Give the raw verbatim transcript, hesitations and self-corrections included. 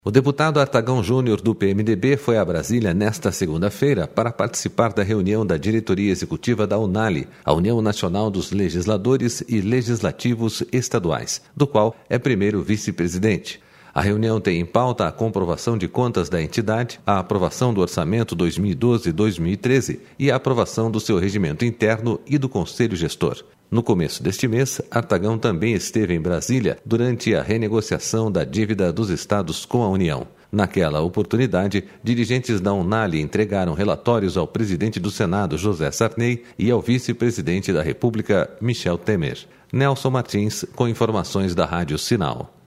O deputado Artagão Júnior, do P M D B, foi a Brasília nesta segunda-feira para participar da reunião da diretoria executiva da UNALI, a União Nacional dos Legisladores e Legislativos Estaduais, do qual é primeiro vice-presidente. A reunião tem em pauta a comprovação de contas da entidade, a aprovação do orçamento dois mil e doze a dois mil e treze e a aprovação do seu regimento interno e do Conselho Gestor. No começo deste mês, Artagão também esteve em Brasília durante a renegociação da dívida dos estados com a União. Naquela oportunidade, dirigentes da UNALI entregaram relatórios ao presidente do Senado, José Sarney, e ao vice-presidente da República, Michel Temer. Nelson Martins, com informações da Rádio Sinal.